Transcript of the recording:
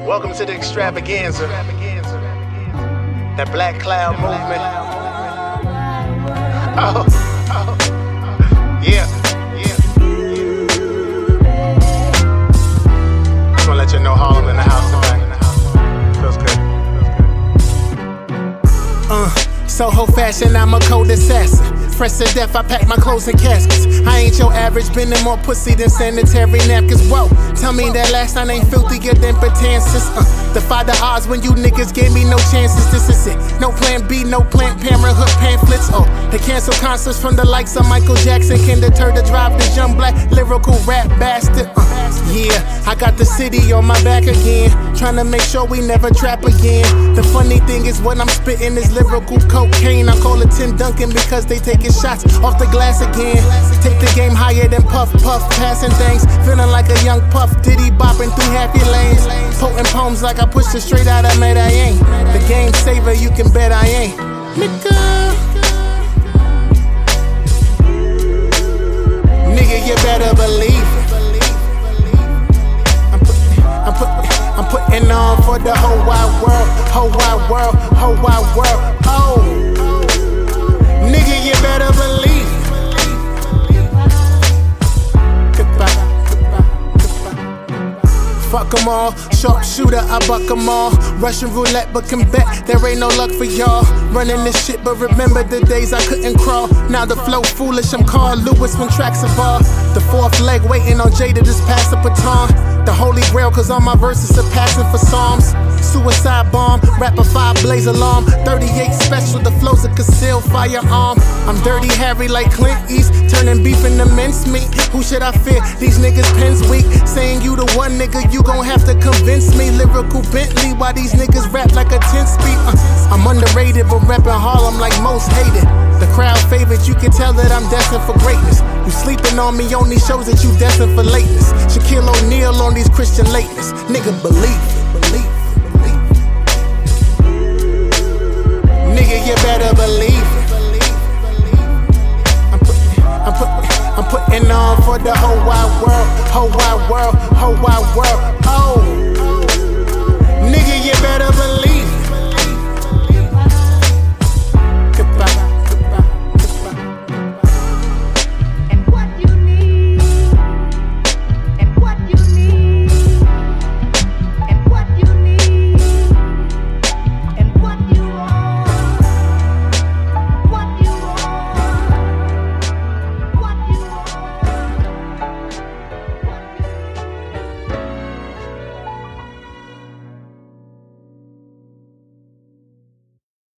Welcome to the extravaganza. That Black Cloud movement. Yeah. Just wanna let you know Harlem in the house tonight. Feels good. Soho fashion, I'm a cold assassin. Fresh to death, I pack my clothes in caskets. I ain't your average, been in more pussy than sanitary napkins. Whoa, tell me that last night ain't filthier than pretenses. Defy the odds when you niggas gave me no chances. This is it. No plan B, no Planned Parenthood pamphlets. They cancel concerts from the likes of Michael Jackson. Can deter the drive this young black lyrical rap bastard. Yeah, I got the city on my back again, trying to make sure we never trap again. The funny thing is when I'm spitting is lyrical cocaine. I call it Tim Duncan because they taking shots off the glass again. Take the game higher than Puff Puff, passing things, feeling like a young Puff Diddy bopping through happy lanes. Potent poems like I pushed it straight out of Medellin. The game saver, you can bet I ain't. Nigga, you better believe it. I'm putting on for the whole wide world, whole wide world, whole wide world. Oh, nigga, you better believe it. Goodbye. Fuck 'em all, sharpshooter, I buck 'em all. Russian roulette, but can bet there ain't no luck for y'all. Running this shit, but remember the days I couldn't crawl. Now the flow foolish, I'm Carl Lewis from tracks of bar. The fourth leg waiting on Jay to just pass the baton. The holy grail, cause all my verses are passing for psalms. Suicide bomb, rapper 5 blaze alarm. 38 special, the flows a concealed firearm. I'm Dirty Harry like Clint East, turning beef into mincemeat. Who should I fear? These niggas pens weak. Saying you the one nigga, you gon' have to convince me. Lyrical Bentley, why these niggas rap like a 10-speed? I'm underrated, but reppin' Harlem like most hated. The crowd favorite, you can tell that I'm destined for greatness. You sleeping on me only shows that you destined for lateness. Shaquille O'Neal on these Christian lateness. Nigga, believe it, believe it, believe it. Nigga, you better believe it. I'm putting on for the whole wide world, whole wide world, whole wide world. Oh, nigga, you better